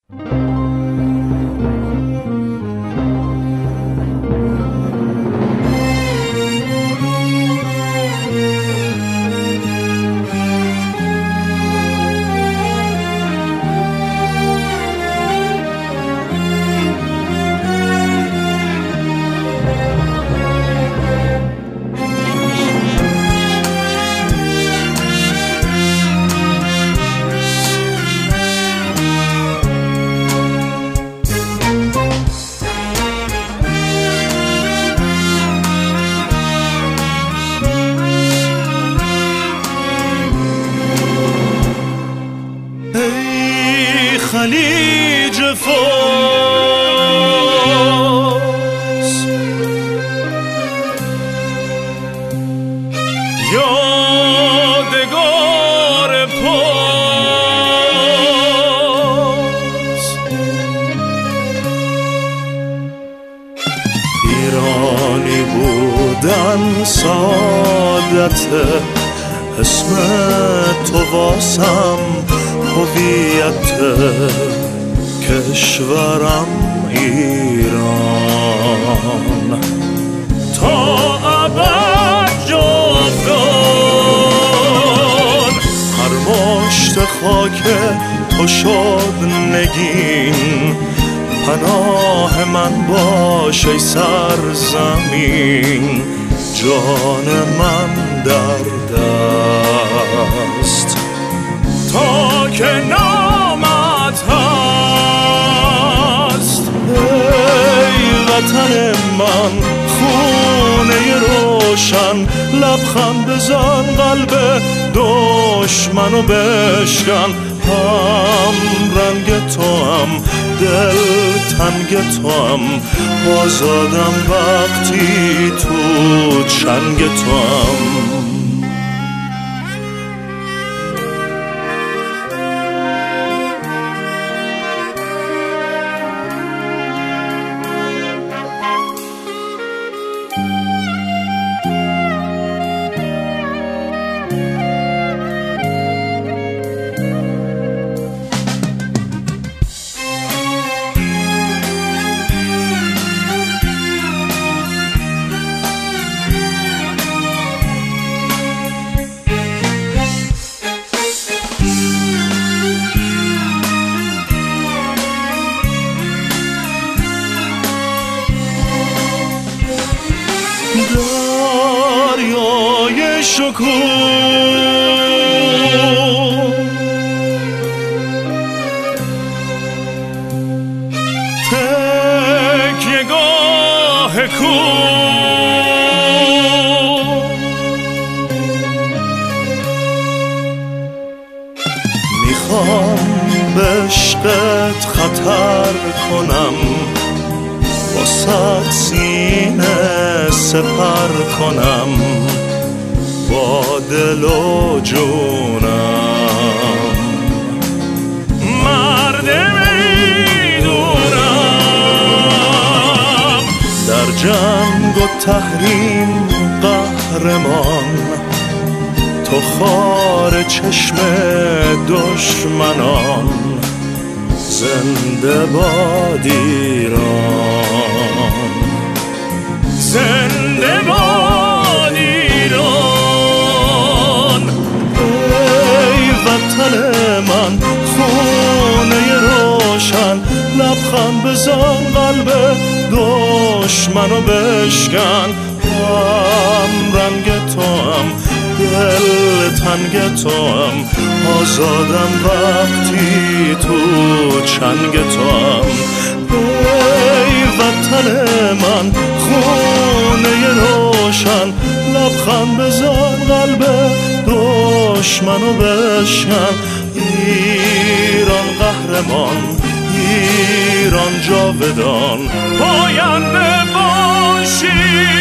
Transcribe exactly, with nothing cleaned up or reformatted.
خلیج فارس یادگار پاس ایرانی بودن سعادت اسم تو واسم هویت کشورم ایران تا ابد جاودان هر مشت خاک تو شد نگین پناه من باش ای سرزمین جان من در دست تا که نامت هست ای وطن من خونه روشن لبخند بزن قلب دشمنو بشکن هم رنگ تو هم دل تنگ تو هم آزادم وقتی تو چنگ تو هم دریای شکوه تکیه‌گاه کوه میخوام به عشقت خطر کنم با صد سینه سپر کنم با دل و جونم مرد میدونم در جنگ و تحریم قهرمان تو خار چشم دشمنان زنده باد ایران زنده باد ایران ای وطن من خونه روشن لبخند بزن قلب دشمنو بشکن هم رنگ تو هم دل تنگ تو هم آزادم وقتی تو چنگ تو هم ای وطن من خونه روشن لبخند بزن قلب دشمنو بشکن ایران قهرمان ایران جاودان پاینده باشی